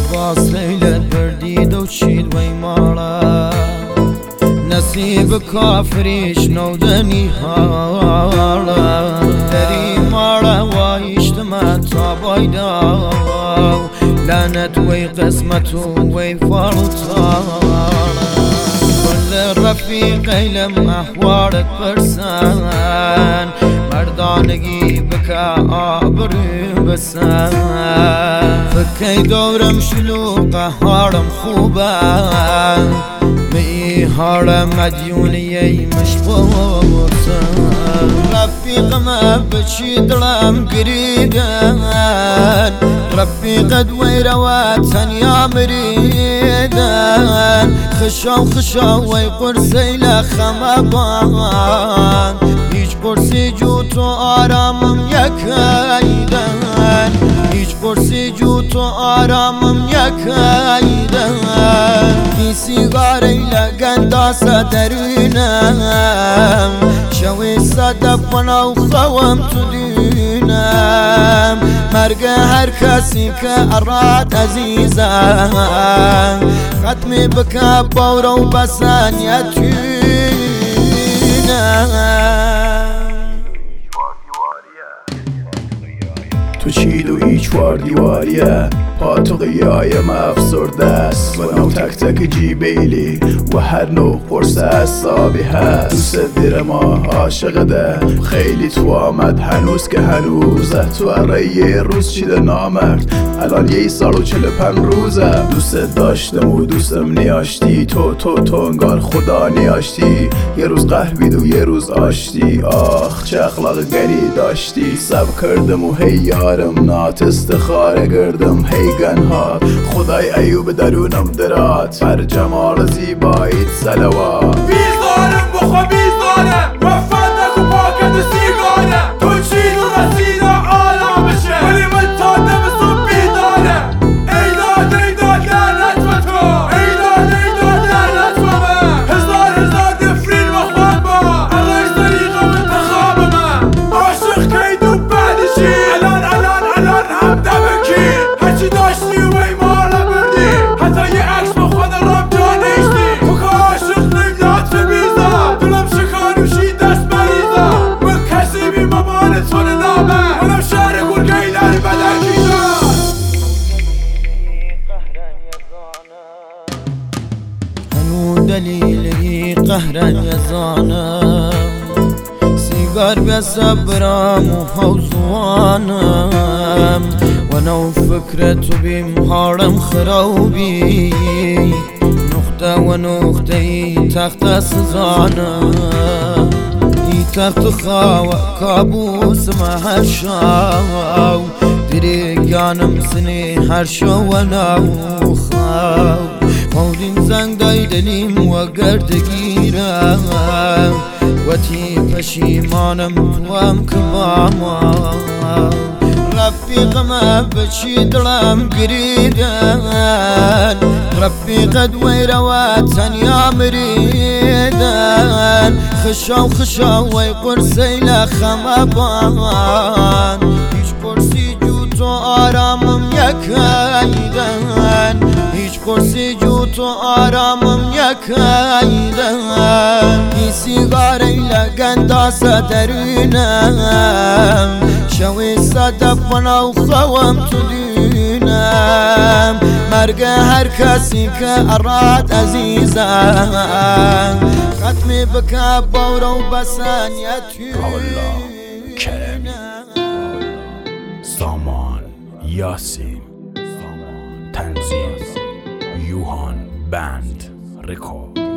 باس ليلة برديد وشيد ويمارا نصيب كافريش نودني هالا دري مارا وايشتما طابايدا لعنت وي قسمة وي فرطانا كل الرفيق لم أحوارك برسان مردانگی بکا آبرو بسان فکی دورم شلوقه هارم خوبه می هارم مدیونی مشبوطن رفیقم بچی دلم گریدن رفیقت ویرواتن یا مریدن خشاو وی قرسی لخمبان هیچ قرسی جو تو آرامم یکایدن هیچ قرسی جو تو آرامم یکایدن بی سیگاری لگنداس درونم شوی صدف و خوام تو دونم مرگ هر کسی که اراد عزیزم ختمی بکا باورو بسن تو چید و هیچ واردیواریه پاتو قیایم افسرده است و نو تک تک جیبیلی و هر نوع قرص اصابی هست دوست دیر ما عاشقده خیلی تو آمد هنوز که هنوزه تو اره یه روز چیده نامرد الان 1 سال و 45 روزه دوست داشتم و دوستم نیاشتی تو انگار خدا نیاشتی یه روز قهوید و یه روز آشتی آخ چه اخلاق گری داشتی سب کردم و هی یارم نات استخاره کردم هی گنها خدای ایوب درونم درات بر جمال زیباییت صلوات بیزارم بخوا بیزارم وفت نکو پاکت سیگاره تو چی تو رسید آلا بشه ولی من تا دم صبح بیدارم ایداد لعنت و تو ایداد لعنت و من هزار دفرین و خواب با عرش طریقه منتخاب من عاشق کیدو بعدشی الان هم دمکی هرچی داشتی و ایمارا بردی حتی یه عکس با خود رام جا نیشتی تو که عاشق نمیداد بیزا دلم شکانوشی دست بریزا من کسی بی مامانت ون نامه منم شهر گرگهی در بدکی دار هنو دلیلی قهرن یزانم سیگار بیا صبرم و حوزوانم و نو فکرتو بیم هارم خرابی نقطه و نقطه تخت سزانم ای تخت خواه کابوس ما هر شاو دریگانم سنی هر شو و نو خواه خودین زنگ دای دلیم و گردگیرم وتی پشیمانم توام کباما رفیقم بچی دلم گریدن رفیقت ویرواتن یا مریدن خشاو وی قرسی لخمبان هیچ قرسی جو تو آرامم یکایدن هیچ قرسی جو تو آرامم یکایدن بی سیگاری لگنداس درونم شوی صدف و خوام تو دونم مرگ هر کسی که اراد عزیزم ختمی بکا باورو بسن کرمی سامان یاسین تنظیم یوهان بند رکورد